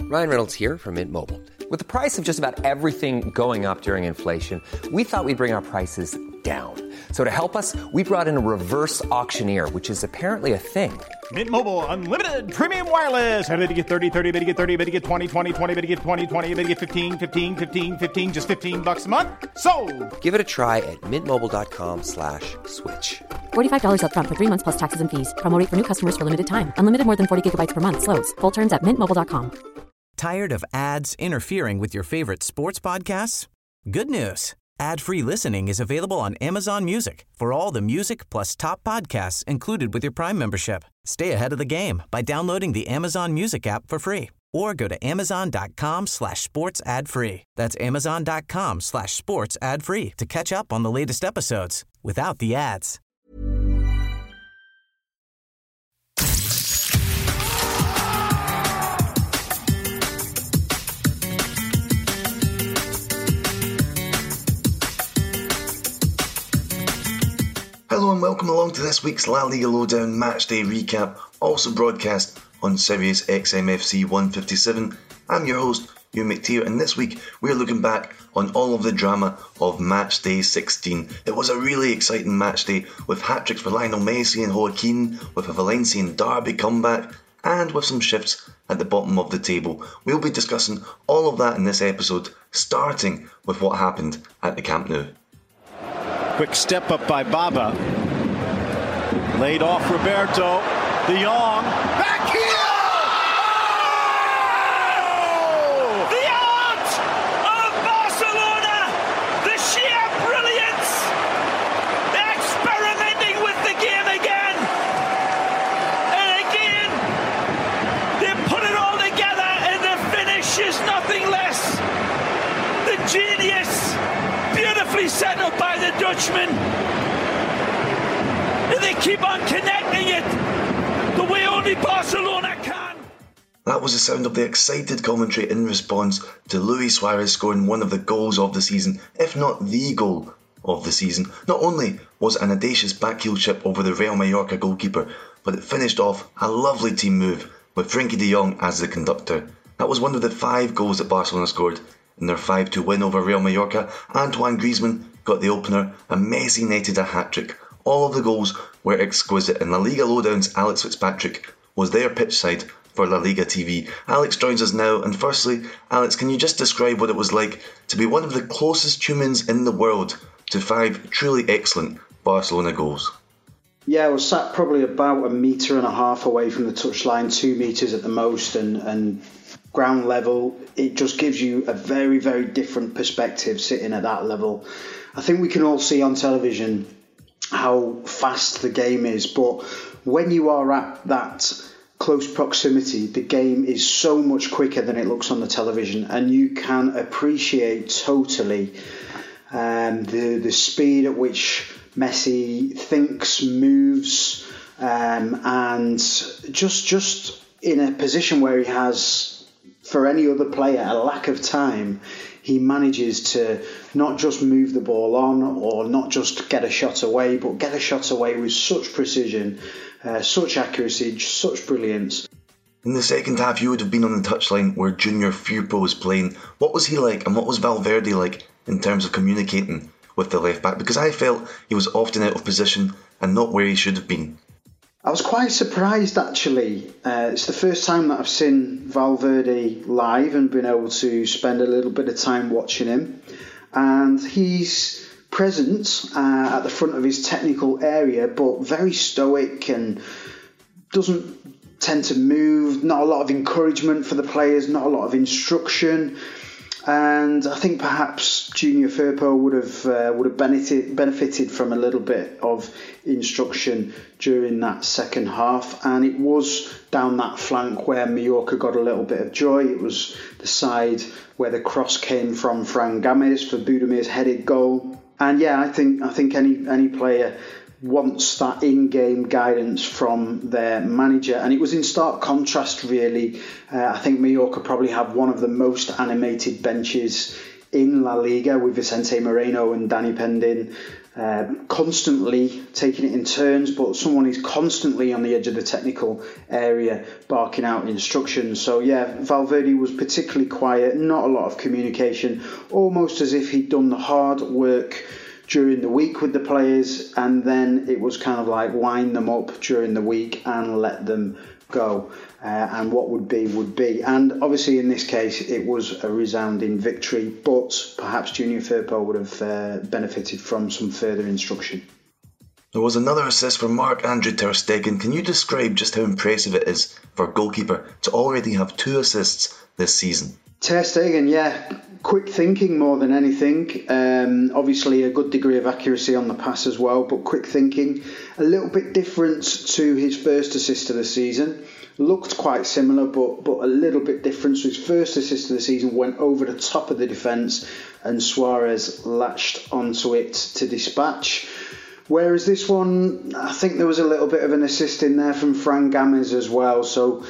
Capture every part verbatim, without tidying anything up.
Ryan Reynolds here from Mint Mobile. With the price of just about everything going up during inflation, we thought we'd bring our prices down. So to help us, we brought in a reverse auctioneer, which is apparently a thing. Mint Mobile Unlimited Premium Wireless. How to get thirty, thirty, how to get thirty, how to get twenty, twenty, twenty, how to get twenty, twenty, how to get fifteen, fifteen, fifteen, fifteen, just fifteen bucks a month? Sold! Give it a try at mintmobile.com slash switch. forty-five dollars up front for three months plus taxes and fees. Promo rate for new customers for limited time. Unlimited more than forty gigabytes per month. Slows full terms at mint mobile dot com. Tired of ads interfering with your favorite sports podcasts? Good news. Ad-free listening is available on Amazon Music for all the music plus top podcasts included with your Prime membership. Stay ahead of the game by downloading the Amazon Music app for free or go to amazon.com slash sports ad free. That's amazon.com slash sports ad free to catch up on the latest episodes without the ads. Hello and welcome along to this week's La Liga Lowdown Matchday Recap, also broadcast on Sirius X M F C one fifty-seven. I'm your host, Hugh McTeer, and this week we're looking back on all of the drama of Matchday sixteen. It was a really exciting matchday with hat-tricks for Lionel Messi and Joaquin, with a Valencian derby comeback, and with some shifts at the bottom of the table. We'll be discussing all of that in this episode, starting with what happened at the Camp Nou. Quick step up by Baba. Laid off Roberto. De Jong. Back heel! Oh! The art of Barcelona! The sheer brilliance! They're experimenting with the game again! And again, they put it all together and the finish is nothing less. The genius, beautifully set up by the Dutchman. And they keep on connecting it the way only Barcelona can. That was the sound of the excited commentary in response to Luis Suarez scoring one of the goals of the season, if not the goal of the season. Not only was it an audacious backheel chip over the Real Mallorca goalkeeper, but it finished off a lovely team move with Frenkie de Jong as the conductor. That was one of the five goals that Barcelona scored in their five two win over Real Mallorca. Antoine Griezmann got the opener and Messi netted a hat-trick. All of the goals were exquisite, and La Liga Lowdown's Alex Fitzpatrick was there pitchside for La Liga T V. Alex joins us now, and firstly, Alex, can you just describe what it was like to be one of the closest humans in the world to five truly excellent Barcelona goals? Yeah, I was sat probably about a metre and a half away from the touchline, two metres at the most, and, and ground level. It just gives you a very, very different perspective sitting at that level. I think we can all see on television how fast the game is, but when you are at that close proximity, the game is so much quicker than it looks on the television, and you can appreciate totally um, the the speed at which Messi thinks, moves, um, and just just in a position where he has, for any other player, a lack of time. He manages to not just move the ball on or not just get a shot away, but get a shot away with such precision, uh, such accuracy, such brilliance. In the second half, you would have been on the touchline where Junior Firpo was playing. What was he like, and what was Valverde like in terms of communicating with the left back? Because I felt he was often out of position and not where he should have been. I was quite surprised, actually. Uh, it's the first time that I've seen Valverde live and been able to spend a little bit of time watching him. And he's present uh, at the front of his technical area, but very stoic and doesn't tend to move. Not a lot of encouragement for the players, not a lot of instruction. And I think perhaps Junior Firpo would have uh, would have benefited benefited from a little bit of instruction during that second half. And it was down that flank where Mallorca got a little bit of joy. It was the side where the cross came from Fran Gámez for Budamir's headed goal. And yeah, I think I think any any player wants that in-game guidance from their manager, and it was in stark contrast really. Uh, I think Mallorca probably have one of the most animated benches in La Liga with Vicente Moreno and Dani Pendin, uh, constantly taking it in turns, but someone who's constantly on the edge of the technical area barking out instructions. So yeah, Valverde was particularly quiet, not a lot of communication, almost as if he'd done the hard work during the week with the players, and then it was kind of like wind them up during the week and let them go. Uh, and what would be, would be. And obviously in this case, it was a resounding victory, but perhaps Junior Firpo would have uh, benefited from some further instruction. There was another assist from Marc-Andre ter Stegen. Can you describe just how impressive it is for a goalkeeper to already have two assists this season? Ter Stegen, yeah, quick thinking more than anything. Um, obviously a good degree of accuracy on the pass as well, but quick thinking. A little bit different to his first assist of the season. Looked quite similar, but but a little bit different. So his first assist of the season went over the top of the defence and Suarez latched onto it to dispatch. Whereas this one, I think there was a little bit of an assist in there from Fran Gámez as well. So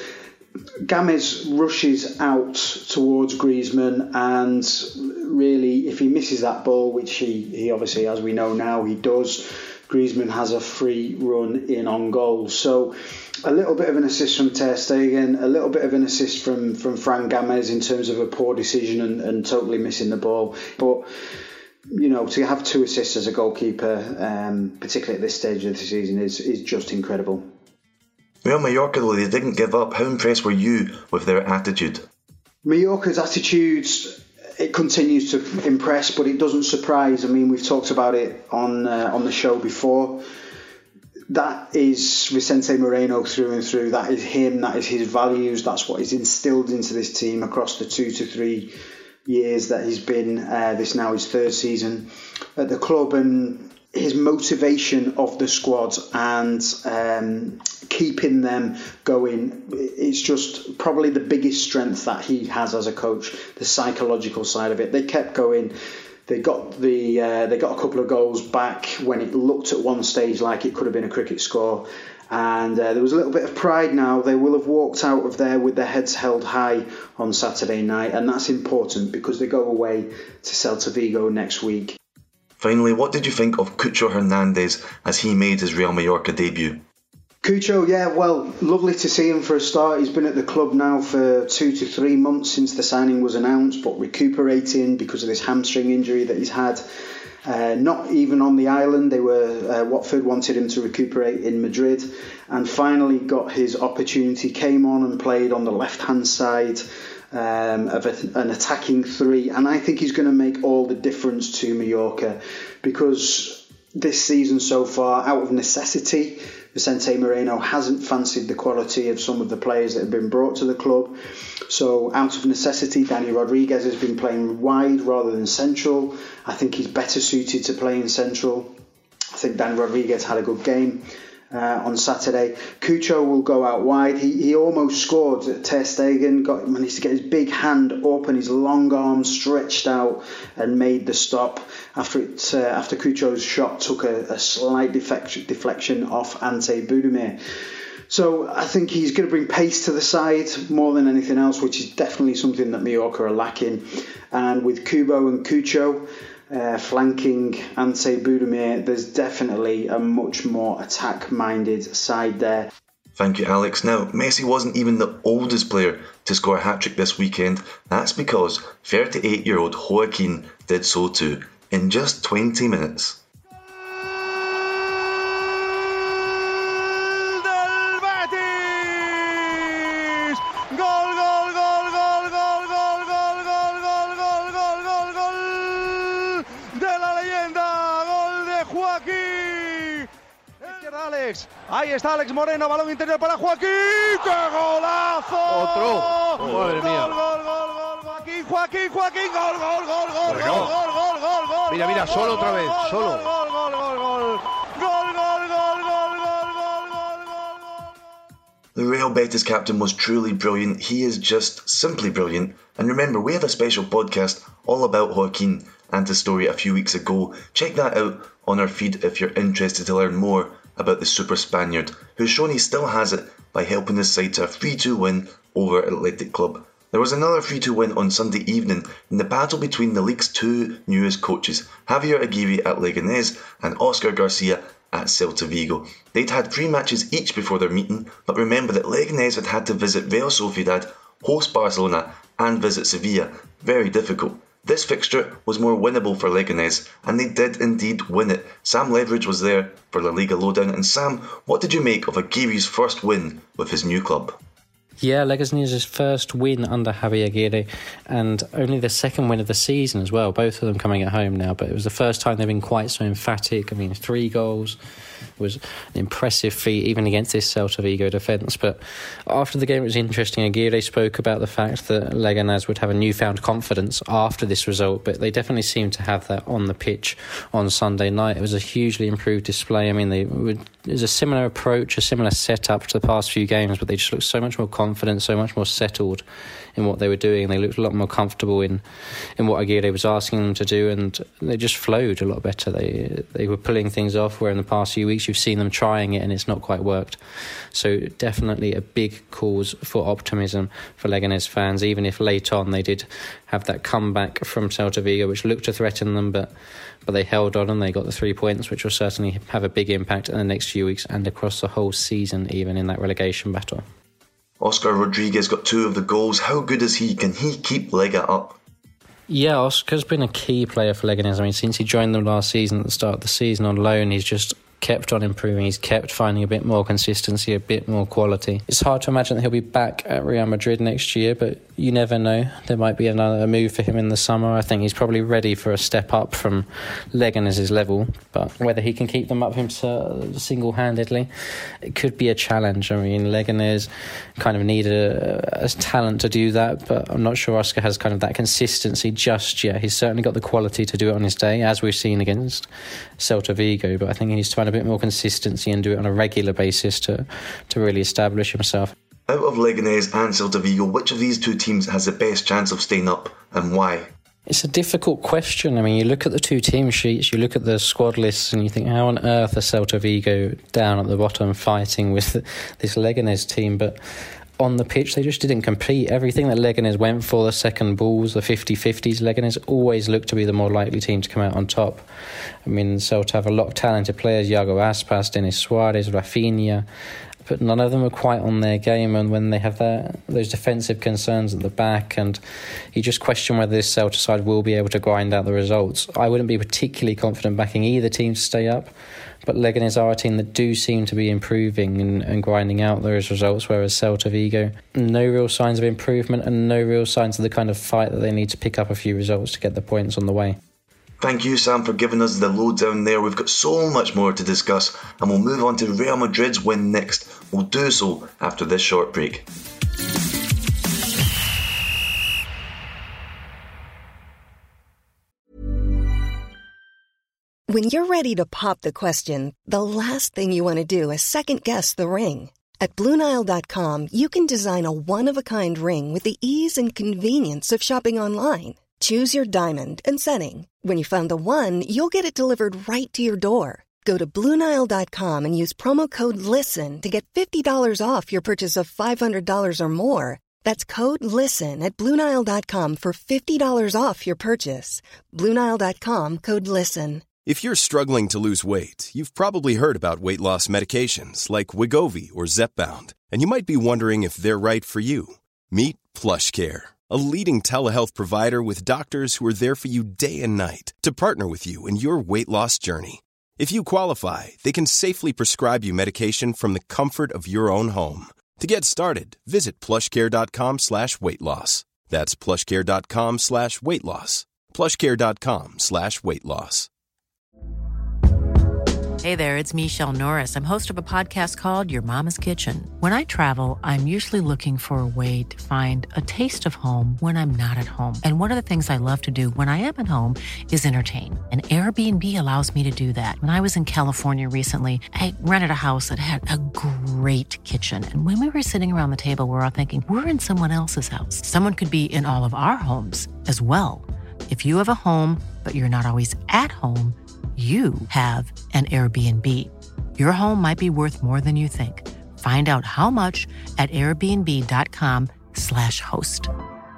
Gámez rushes out towards Griezmann, and really, if he misses that ball, which he, he obviously, as we know now, he does, Griezmann has a free run in on goal. So a little bit of an assist from Ter Stegen, a little bit of an assist from, from Fran Gámez in terms of a poor decision and, and totally missing the ball. But, you know, to have two assists as a goalkeeper, um, particularly at this stage of the season, is, is just incredible. Real Mallorca, though, they didn't give up. How impressed were you with their attitude? Mallorca's attitude, it continues to impress, but it doesn't surprise. I mean, we've talked about it on uh, on the show before. That is Vicente Moreno through and through. That is him. That is his values. That's what he's instilled into this team across the two to three years that he's been. Uh, this now his third season at the club, and his motivation of the squad and um, keeping them going. It's just probably the biggest strength that he has as a coach. The psychological side of it. They kept going. They got the uh, they got a couple of goals back when it looked at one stage like it could have been a cricket score, and uh, there was a little bit of pride now. They will have walked out of there with their heads held high on Saturday night, and that's important because they go away to Celta Vigo next week. Finally, what did you think of Cucho Hernandez as he made his Real Mallorca debut? Cucho, yeah, well, lovely to see him for a start. He's been at the club now for two to three months since the signing was announced, but recuperating because of this hamstring injury that he's had. Uh, not even on the island. They were uh, Watford wanted him to recuperate in Madrid, and finally got his opportunity. Came on and played on the left-hand side um, of a, an attacking three, and I think he's going to make all the difference to Mallorca, because this season so far, out of necessity, Vicente Moreno hasn't fancied the quality of some of the players that have been brought to the club. So out of necessity, Dani Rodriguez has been playing wide rather than central. I think he's better suited to playing central. I think Dani Rodriguez had a good game uh, on Saturday. Cucho will go out wide. He he almost scored. Ter Stegen got, managed to get his big hand up and his long arm stretched out and made the stop after it. Uh, after Cucho's shot took a, a slight deflection, deflection off Ante Budimir. So I think he's going to bring pace to the side more than anything else, which is definitely something that Mallorca are lacking. And with Kubo and Cucho uh, flanking Ante Budimir, there's definitely a much more attack-minded side there. Thank you, Alex. Now, Messi wasn't even the oldest player to score a hat-trick this weekend. That's because thirty-eight-year-old Joaquin did so too, in just twenty minutes. Ahí está Alex Moreno, balón interior para Joaquín. ¡Qué golazo! Otro. Madre mía. Gol, gol, gol, gol. Joaquín, Joaquín, Joaquín. Gol, gol, gol, gol, Bueno. gol, gol, gol, gol, gol. Mira, mira, gol, solo gol, otra vez, gol, solo. Gol, gol, gol, gol, gol. Gol, gol, gol, gol, gol, gol, gol, gol, gol. The Real Betis captain was truly brilliant. He is just simply brilliant. And remember, we have a special podcast all about Joaquin and his story a few weeks ago. Check that out on our feed if you're interested to learn more about the Super Spaniard, who's shown he still has it by helping his side to a three two win over Athletic Club There was another three two win on Sunday evening in the battle between the league's two newest coaches, Javier Aguirre at Leganés and Oscar Garcia at Celta Vigo. They'd had three matches each before their meeting, but remember that Leganés had had to visit Real Sociedad, host Barcelona and visit Sevilla. Very difficult. This fixture was more winnable for Leganés, and they did indeed win it. Sam Leveridge was there for La Liga Lowdown. And Sam, what did you make of Aguirre's first win with his new club? Yeah, Leganés' first win under Javier Aguirre, and only the second win of the season as well, both of them coming at home now, but it was the first time they've been quite so emphatic. I mean, three goals was an impressive feat, even against this Celta Vigo defence. But after the game, it was interesting. Aguirre spoke about the fact that Leganés would have a newfound confidence after this result, but they definitely seemed to have that on the pitch on Sunday night. It was a hugely improved display. I mean, they would, it was a similar approach, a similar setup to the past few games, but they just looked so much more confident, so much more settled in what they were doing. They looked a lot more comfortable in, in what Aguirre was asking them to do, and they just flowed a lot better. They they were pulling things off, where in the past few weeks you've seen them trying it and it's not quite worked. So definitely a big cause for optimism for Leganés fans, even if late on they did have that comeback from Celta Vigo, which looked to threaten them, but but they held on and they got the three points, which will certainly have a big impact in the next few weeks and across the whole season, even in that relegation battle. Oscar Rodriguez got two of the goals. How good is he? Can he keep Lega up? Yeah, Oscar's been a key player for Leganés. I mean, since he joined them last season at the start of the season on loan, he's just kept on improving. He's kept finding a bit more consistency, a bit more quality. It's hard to imagine that he'll be back at Real Madrid next year, but you never know. There might be another move for him in the summer. I think he's probably ready for a step up from Leganés' level, but whether he can keep them up himself single-handedly, it could be a challenge. I mean, Leganés kind of need a, a talent to do that, but I'm not sure Oscar has kind of that consistency just yet. He's certainly got the quality to do it on his day, as we've seen against Celta Vigo, but I think he needs to find a bit more consistency and do it on a regular basis to, to really establish himself. Out of Leganés and Celta Vigo, which of these two teams has the best chance of staying up, and why? It's a difficult question. I mean, you look at the two team sheets, you look at the squad lists, and you think, how on earth are Celta Vigo down at the bottom fighting with this Leganés team? But on the pitch, they just didn't compete. Everything that Leganés went for, the second balls, the fifty-fifties, Leganés always looked to be the more likely team to come out on top. I mean, Celta have a lot of talented players, Iago Aspas, Denis Suarez, Rafinha, but none of them are quite on their game, and when they have that, those defensive concerns at the back, and you just question whether this Celta side will be able to grind out the results. I wouldn't be particularly confident backing either team to stay up, but Leganés are a team that do seem to be improving and, and grinding out those results, whereas Celta Vigo, no real signs of improvement and no real signs of the kind of fight that they need to pick up a few results to get the points on the way. Thank you, Sam, for giving us the lowdown there. We've got so much more to discuss, and we'll move on to Real Madrid's win next. We'll do so after this short break. When you're ready to pop the question, the last thing you want to do is second-guess the ring. At Blue Nile dot com, you can design a one-of-a-kind ring with the ease and convenience of shopping online. Choose your diamond and setting. When you find the one, you'll get it delivered right to your door. Go to Blue Nile dot com and use promo code LISTEN to get fifty dollars off your purchase of five hundred dollars or more. That's code LISTEN at Blue Nile dot com for fifty dollars off your purchase. Blue Nile dot com, code LISTEN. If you're struggling to lose weight, you've probably heard about weight loss medications like Wegovy or Zepbound, and you might be wondering if they're right for you. Meet PlushCare, a leading telehealth provider with doctors who are there for you day and night to partner with you in your weight loss journey. If you qualify, they can safely prescribe you medication from the comfort of your own home. To get started, visit plushcare.com slash weight loss. That's plushcare.com slash weight loss. plushcare.com slash weight loss. Hey there, it's Michelle Norris. I'm host of a podcast called Your Mama's Kitchen. When I travel, I'm usually looking for a way to find a taste of home when I'm not at home. And one of the things I love to do when I am at home is entertain. And Airbnb allows me to do that. When I was in California recently, I rented a house that had a great kitchen. And when we were sitting around the table, we were all thinking, we're in someone else's house. Someone could be in all of our homes as well. If you have a home, but you're not always at home, you have an Airbnb. Your home might be worth more than you think. Find out how much at airbnb.com slash host.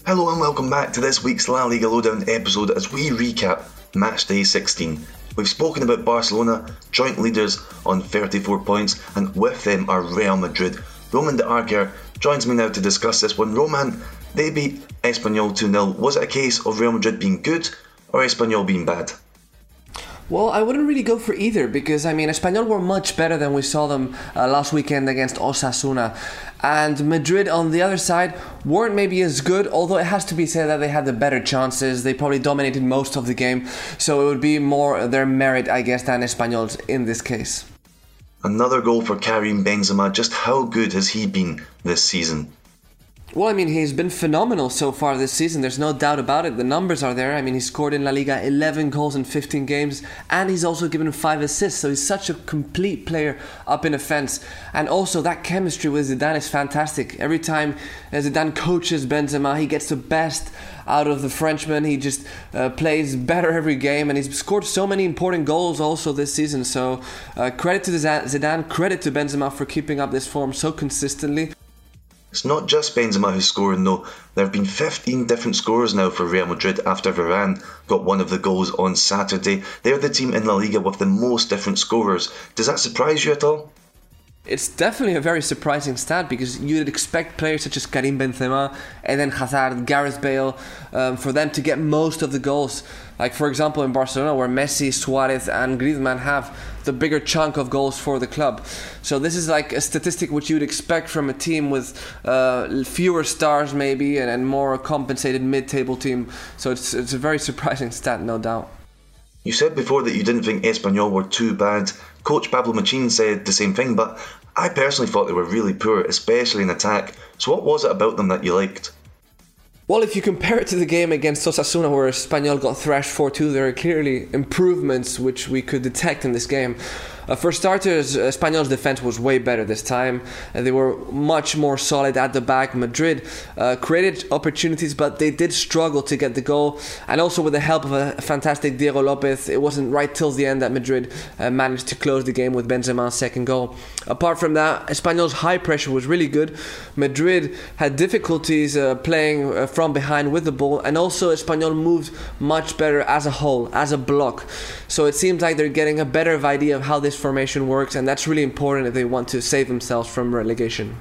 Hello and welcome back to this week's La Liga Lowdown episode as we recap Matchday sixteen. We've spoken about Barcelona, joint leaders on thirty-four points, and with them are Real Madrid. Roman de Arquer joins me now to discuss this one. Roman, they beat Espanyol two nil. Was it a case of Real Madrid being good or Espanyol being bad? Well, I wouldn't really go for either because, I mean, Espanyol were much better than we saw them uh, last weekend against Osasuna. And Madrid, on the other side, weren't maybe as good, although it has to be said that they had the better chances. They probably dominated most of the game, so it would be more their merit, I guess, than Espanyol's in this case. Another goal for Karim Benzema. Just how good has he been this season? Well, I mean, he's been phenomenal so far this season. There's no doubt about it. The numbers are there. I mean, he scored in La Liga eleven goals in fifteen games, and he's also given five assists. So he's such a complete player up in offense. And also, that chemistry with Zidane is fantastic. Every time Zidane coaches Benzema, he gets the best out of the Frenchman. He just uh, plays better every game, and he's scored so many important goals also this season. So uh, credit to Zidane, credit to Benzema for keeping up this form so consistently. It's not just Benzema who's scoring though. There have been fifteen different scorers now for Real Madrid after Varane got one of the goals on Saturday. They're the team in La Liga with the most different scorers. Does that surprise you at all? It's definitely a very surprising stat because you'd expect players such as Karim Benzema, Eden Hazard, Gareth Bale, um, for them to get most of the goals. Like, for example, in Barcelona, where Messi, Suarez and Griezmann have the bigger chunk of goals for the club. So this is like a statistic which you'd expect from a team with uh, fewer stars maybe and, and more compensated mid-table team. So it's it's a very surprising stat, no doubt. You said before that you didn't think Espanyol were too bad. Coach Pablo Machin said the same thing, but I personally thought they were really poor, especially in attack. So what was it about them that you liked? Well, if you compare it to the game against Osasuna where Espanyol got thrashed four two, there are clearly improvements which we could detect in this game. Uh, for starters, Espanyol's defense was way better this time. Uh, they were much more solid at the back. Madrid uh, created opportunities, but they did struggle to get the goal. And also with the help of a fantastic Diego Lopez, it wasn't right till the end that Madrid uh, managed to close the game with Benzema's second goal. Apart from that, Espanyol's high pressure was really good. Madrid had difficulties uh, playing uh, from behind with the ball, and also Espanyol moved much better as a whole, as a block. So it seems like they're getting a better idea of how this formation works, and that's really important if they want to save themselves from relegation.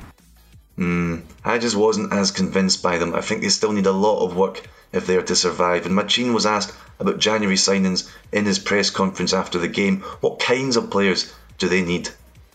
Hmm, I just wasn't as convinced by them. I think they still need a lot of work if they are to survive. And Machin was asked about January signings in his press conference after the game. What kinds of players do they need?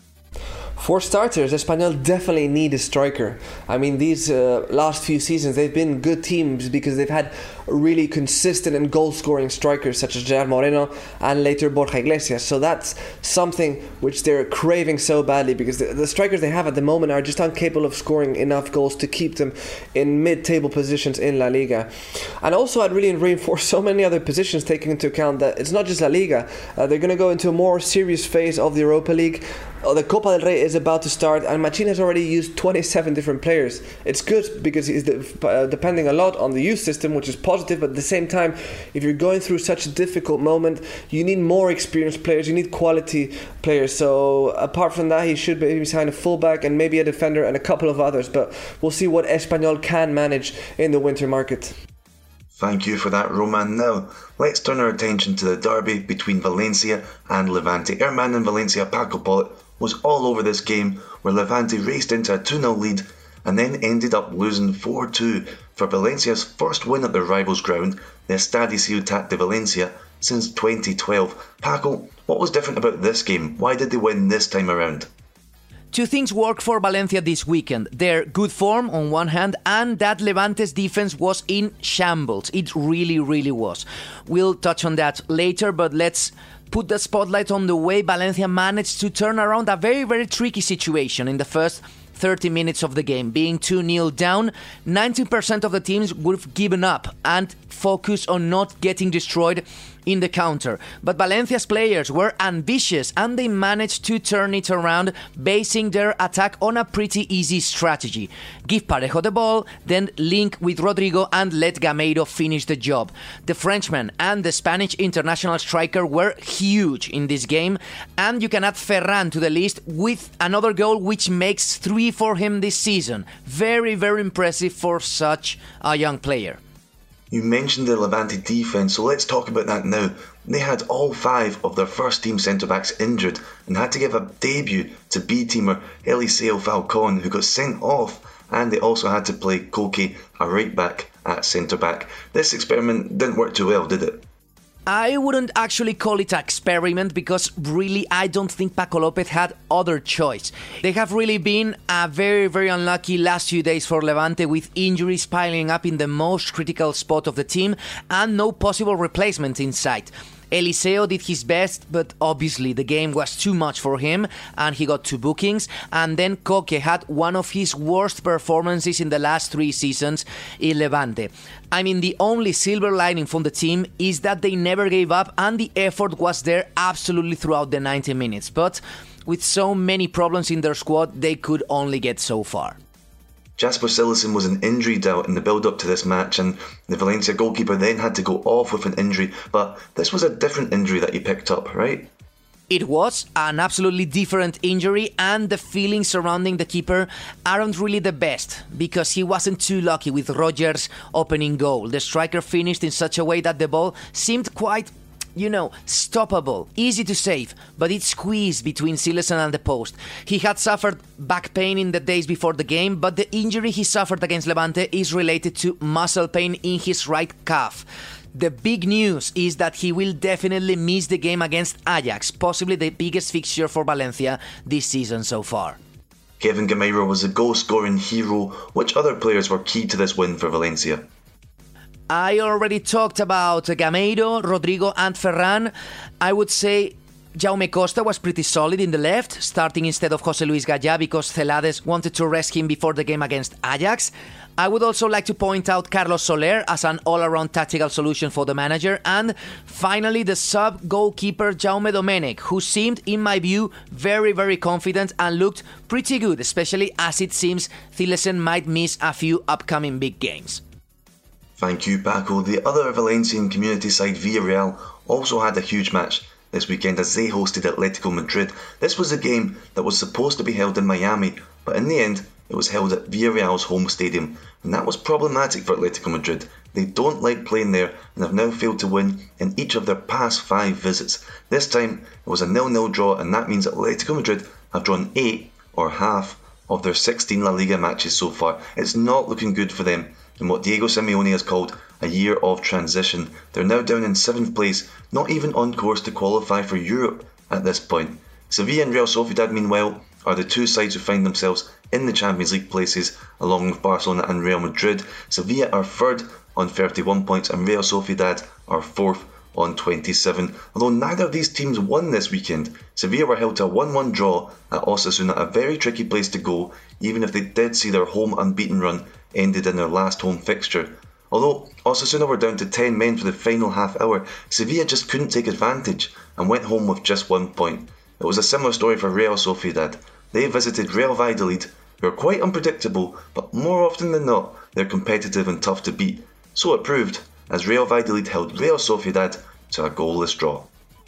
For starters, Espanyol definitely need a striker. I mean, these uh, last few seasons, they've been good teams because they've had really consistent and goal-scoring strikers such as Gerard Moreno and later Borja Iglesias. So that's something which they're craving so badly because the, the strikers they have at the moment are just incapable of scoring enough goals to keep them in mid-table positions in La Liga. And also, I'd really reinforce so many other positions, taking into account that it's not just La Liga. Uh, they're going to go into a more serious phase of the Europa League. Uh, the Copa del Rey is about to start, and Machin has already used twenty-seven different players. It's good because he's de- uh, depending a lot on the youth system, which is positive, but at the same time, if you're going through such a difficult moment, you need more experienced players, you need quality players. So apart from that, he should maybe sign a fullback and maybe a defender and a couple of others, but we'll see what Espanyol can manage in the winter market. Thank you for that, Roman. Now, let's turn our attention to the derby between Valencia and Levante. Our man in Valencia, Paco Polit, was all over this game where Levante raced into a two nil lead and then ended up losing four two for Valencia's first win at their rivals' ground, the Estadio Ciutat de Valencia, since twenty twelve. Paco, what was different about this game? Why did they win this time around? Two things worked for Valencia this weekend. Their good form on one hand, and that Levante's defense was in shambles. It really, really was. We'll touch on that later, but let's put the spotlight on the way Valencia managed to turn around a very, very tricky situation in the first thirty minutes of the game. Being two nil down, ninety percent of the teams would have given up and focused on not getting destroyed in the counter. But Valencia's players were ambitious and they managed to turn it around, basing their attack on a pretty easy strategy. Give Parejo the ball, then link with Rodrigo and let Gameiro finish the job. The Frenchman and the Spanish international striker were huge in this game, and you can add Ferran to the list with another goal which makes three for him this season. Very, very impressive for such a young player. You mentioned the Levante defence, so let's talk about that now. They had all five of their first team centre-backs injured and had to give a debut to B-teamer Eliseo Falcón, who got sent off, and they also had to play Koke, a right-back, at centre-back. This experiment didn't work too well, did it? I wouldn't actually call it an experiment because really I don't think Paco López had other choice. They have really been a very, very unlucky last few days for Levante, with injuries piling up in the most critical spot of the team and no possible replacement in sight. Eliseo did his best, but obviously the game was too much for him and he got two bookings. And then Koke had one of his worst performances in the last three seasons in Levante. I mean, the only silver lining from the team is that they never gave up and the effort was there absolutely throughout the ninety minutes. But with so many problems in their squad, they could only get so far. Jasper Cillessen was an injury doubt in the build-up to this match, and the Valencia goalkeeper then had to go off with an injury, but this was a different injury that he picked up, right? It was an absolutely different injury, and the feelings surrounding the keeper aren't really the best, because he wasn't too lucky with Rogers' opening goal. The striker finished in such a way that the ball seemed quite, you know, stoppable, easy to save, but it squeezed between Cillessen and the post. He had suffered back pain in the days before the game, but the injury he suffered against Levante is related to muscle pain in his right calf. The big news is that he will definitely miss the game against Ajax, possibly the biggest fixture for Valencia this season so far. Kevin Gameiro was a goal-scoring hero. Which other players were key to this win for Valencia? I already talked about Gameiro, Rodrigo and Ferran. I would say Jaume Costa was pretty solid in the left, starting instead of José Luis Gallá because Celades wanted to rest him before the game against Ajax. I would also like to point out Carlos Soler as an all-around tactical solution for the manager. And finally, the sub-goalkeeper Jaume Domènech, who seemed, in my view, very, very confident and looked pretty good, especially as it seems Cillessen might miss a few upcoming big games. Thank you, Paco. The other Valencian community side, Villarreal, also had a huge match this weekend as they hosted Atletico Madrid. This was a game that was supposed to be held in Miami, but in the end, it was held at Villarreal's home stadium, and that was problematic for Atletico Madrid. They don't like playing there and have now failed to win in each of their past five visits. This time, it was a nil-nil draw, and that means Atletico Madrid have drawn eight, or half, of their sixteen La Liga matches so far. It's not looking good for them in what Diego Simeone has called a year of transition. They're now down in seventh place, not even on course to qualify for Europe at this point. Sevilla and Real Sociedad, meanwhile, are the two sides who find themselves in the Champions League places, along with Barcelona and Real Madrid. Sevilla are third on thirty-one points and Real Sociedad are fourth on twenty-seven. Although neither of these teams won this weekend, Sevilla were held to a one-one draw at Osasuna, a very tricky place to go, even if they did see their home unbeaten run ended in their last home fixture. Although Osasuna were down to ten men for the final half hour, Sevilla just couldn't take advantage and went home with just one point. It was a similar story for Real Sociedad. They visited Real Valladolid, who are quite unpredictable, but more often than not, they're competitive and tough to beat. So it proved, as Real Valladolid held Real Sociedad to a goalless draw.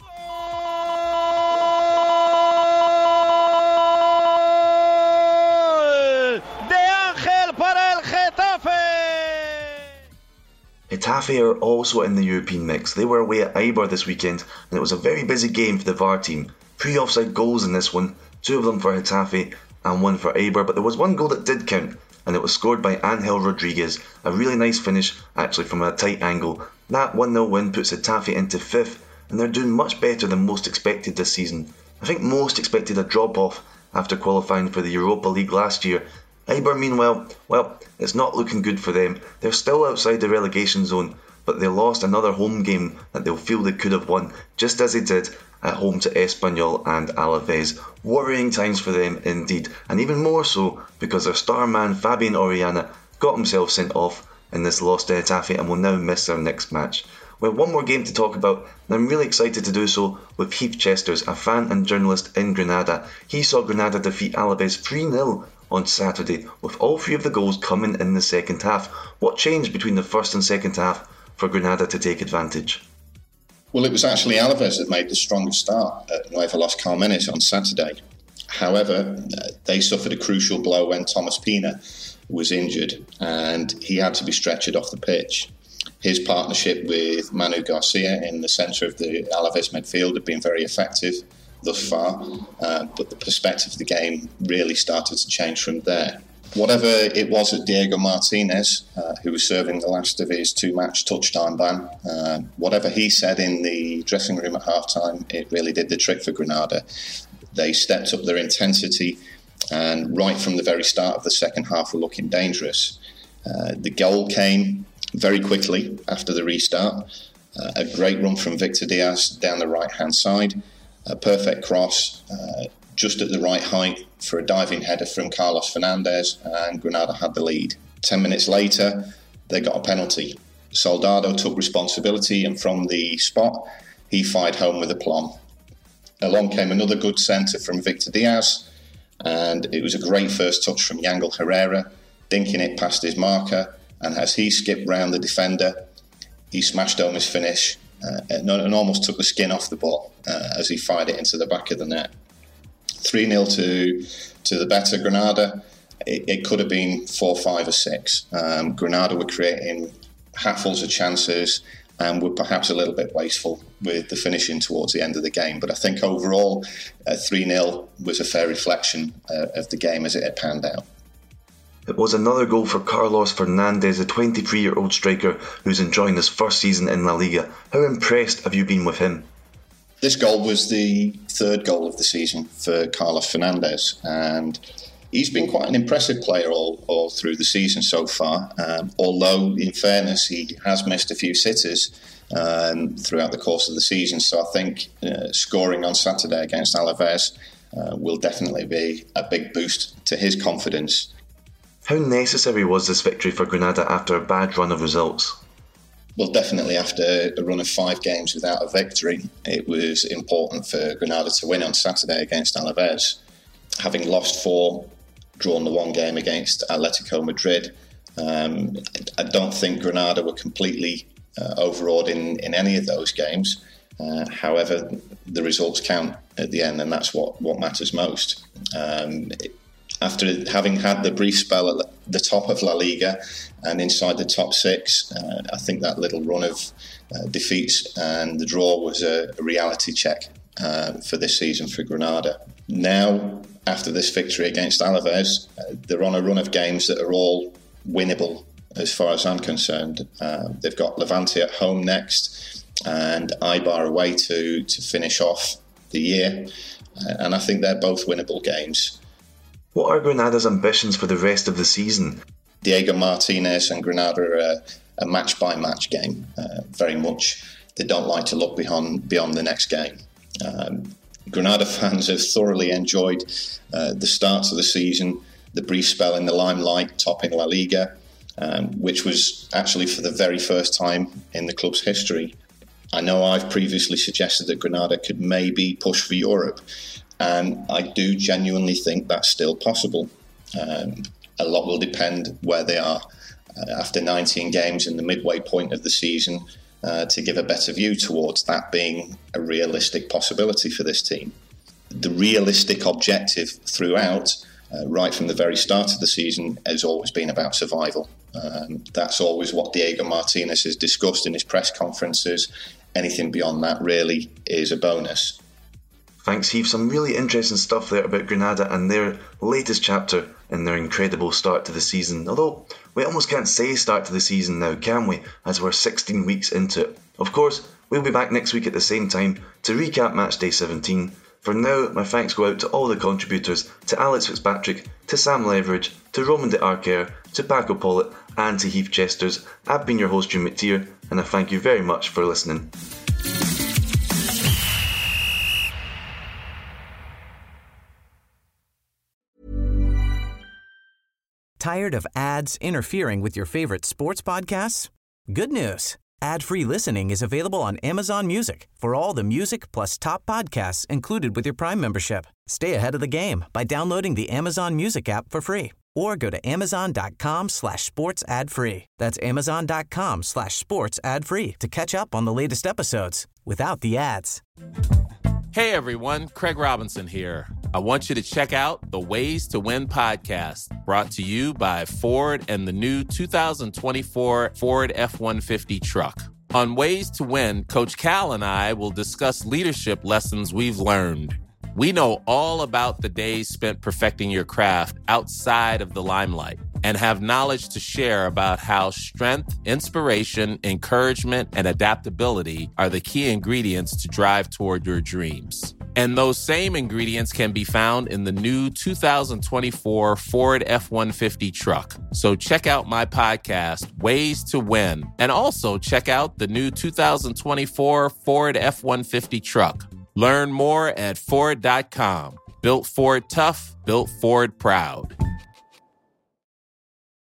Getafe are also in the European mix. They were away at Eibar this weekend, and it was a very busy game for the V A R team. Three offside goals in this one, two of them for Getafe and one for Eibar, but there was one goal that did count, and it was scored by Angel Rodriguez. A really nice finish, actually, from a tight angle. That one nil win puts Getafe into fifth, and they're doing much better than most expected this season. I think most expected a drop-off after qualifying for the Europa League last year. Eibar, meanwhile, well, it's not looking good for them. They're still outside the relegation zone, but they lost another home game that they'll feel they could have won, just as they did at home to Espanyol and Alaves. Worrying times for them indeed, and even more so because their star man Fabian Orellana got himself sent off in this loss to Getafe and will now miss their next match. we have one more game to talk about, and I'm really excited to do so with Heath Chesters, a fan and journalist in Granada. He saw Granada defeat Alaves three nil on Saturday, with all three of the goals coming in the second half. What changed between the first and second half for Granada to take advantage? Well, it was actually Alaves that made the strongest start at Nueva Los Carmenes on Saturday. However, they suffered a crucial blow when Thomas Pina was injured and he had to be stretchered off the pitch. His partnership with Manu Garcia in the centre of the Alaves midfield had been very effective thus far, uh, but the perspective of the game really started to change from there. Whatever it was at Diego Martinez, uh, who was serving the last of his two-match touchdown ban, uh, whatever he said in the dressing room at half-time, it really did the trick for Granada. They stepped up their intensity, and right from the very start of the second half were looking dangerous. Uh, the goal came very quickly after the restart. Uh, a great run from Victor Diaz down the right-hand side. A perfect cross, uh, just at the right height for a diving header from Carlos Fernandez, and Granada had the lead. Ten minutes later, they got a penalty. Soldado took responsibility, and from the spot, he fired home with aplomb. Along came another good centre from Victor Diaz, and it was a great first touch from Yangel Herrera, dinking it past his marker, and as he skipped round the defender, he smashed home his finish uh, and, and almost took the skin off the ball uh, as he fired it into the back of the net. three nil to to the better Granada. It, it could have been four, five or six. Um, Granada were creating hatfuls of chances and were perhaps a little bit wasteful with the finishing towards the end of the game. But I think overall, uh, three nil was a fair reflection uh, of the game as it had panned out. It was another goal for Carlos Fernandez, a twenty-three-year-old striker who's enjoying his first season in La Liga. How impressed have you been with him? This goal was the third goal of the season for Carlos Fernandez, and he's been quite an impressive player all, all through the season so far, um, although in fairness he has missed a few sitters um, throughout the course of the season. So I think uh, scoring on Saturday against Alaves uh, will definitely be a big boost to his confidence. How necessary was this victory for Granada after a bad run of results? Well, definitely after a run of five games without a victory, it was important for Granada to win on Saturday against Alaves. Having lost four, drawn the one game against Atletico Madrid, um, I don't think Granada were completely uh, overawed in, in any of those games. Uh, however, the results count at the end, and that's what, what matters most. Um, it, After having had the brief spell at the top of La Liga and inside the top six, uh, I think that little run of uh, defeats and the draw was a, a reality check uh, for this season for Granada. Now, after this victory against Alaves, uh, they're on a run of games that are all winnable as far as I'm concerned. Uh, they've got Levante at home next and Eibar away to, to finish off the year. Uh, and I think they're both winnable games. What are Granada's ambitions for the rest of the season? Diego Martinez and Granada are a, a match-by-match game, uh, very much. They don't like to look beyond, beyond the next game. Um, Granada fans have thoroughly enjoyed uh, the start of the season, the brief spell in the limelight, topping La Liga, um, which was actually for the very first time in the club's history. I know I've previously suggested that Granada could maybe push for Europe, and I do genuinely think that's still possible. Um, a lot will depend where they are uh, after nineteen games in the midway point of the season uh, to give a better view towards that being a realistic possibility for this team. The realistic objective throughout, uh, right from the very start of the season, has always been about survival. Um, that's always what Diego Martinez has discussed in his press conferences. Anything beyond that really is a bonus. Thanks, Heath. Some really interesting stuff there about Granada and their latest chapter in their incredible start to the season. Although, we almost can't say start to the season now, can we? As we're sixteen weeks into it. Of course, we'll be back next week at the same time to recap Match Day seventeen. For now, my thanks go out to all the contributors, to Alex Fitzpatrick, to Sam Leveridge, to Roman de Arquer, to Paco Pollitt, and to Heath Chesters. I've been your host, Jim McTeer, and I thank you very much for listening. Tired of ads interfering with your favorite sports podcasts? Good news. Ad-free listening is available on Amazon Music for all the music plus top podcasts included with your Prime membership. Stay ahead of the game by downloading the Amazon Music app for free or go to amazon.com slash sports ad free. That's amazon.com slash sports ad free to catch up on the latest episodes without the ads. Hey everyone, Craig Robinson here. I want you to check out the Ways to Win podcast, brought to you by Ford and the new two thousand twenty-four Ford F one fifty truck. On Ways to Win, Coach Cal and I will discuss leadership lessons we've learned. We know all about the days spent perfecting your craft outside of the limelight and have knowledge to share about how strength, inspiration, encouragement, and adaptability are the key ingredients to drive toward your dreams. And those same ingredients can be found in the new two thousand twenty-four Ford F one fifty truck. So check out my podcast, Ways to Win, and also check out the new two thousand twenty-four Ford F one fifty truck. Learn more at Ford dot com. Built Ford tough, built Ford proud.